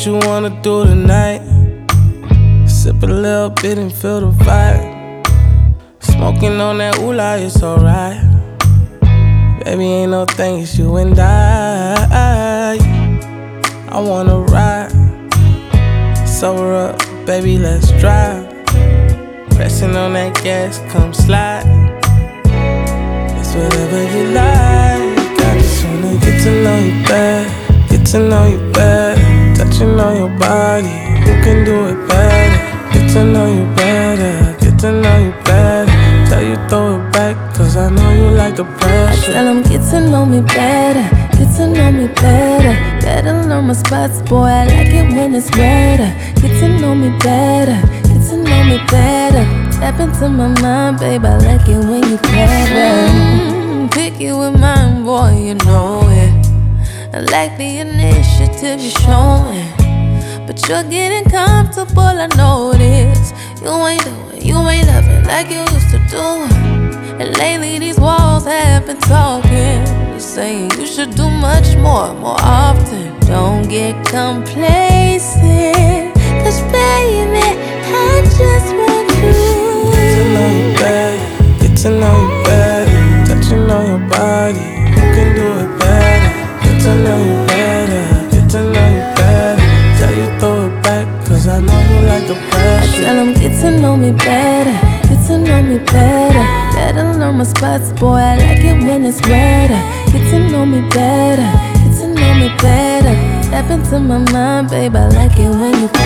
what you wanna do tonight. Sip a little bit and feel the vibe. Smoking on that oolah, it's alright. Baby, ain't no thing, it's you and I wanna ride. Sober up, baby, let's drive. Pressing on that gas, come slide. It's whatever you like. I just wanna get to know you better. Get to know you better. Touching on your body, who can do it better? Get to know you better. Get to know you better. Tell you throw it back, cause I know you like the pressure. I tell them get to know me better. Get to know me better. Better learn my spots, boy, I like it when it's wetter. Get to know me better. Get to know me better. Tap into my mind, babe, I like it when you clever. Picky with mine, boy, you know it. I like the initiative you're showing, but you're getting comfortable, I notice. You ain't loving like you used to do. And lately these walls have been talking, saying you should do much more often. Don't get complacent, cause baby, I just want you. Get to know you better, get to know you better. Touching on your body, who can do it better? Get to know you better, get to know you better. Tell you throw it back, cause I know you like the pressure. I tell them get to know me better, get to know me better. Better learn my spots, boy, I like it when it's wetter. Get to know me better, get to know me better. Tap into my mind, babe, I like it when you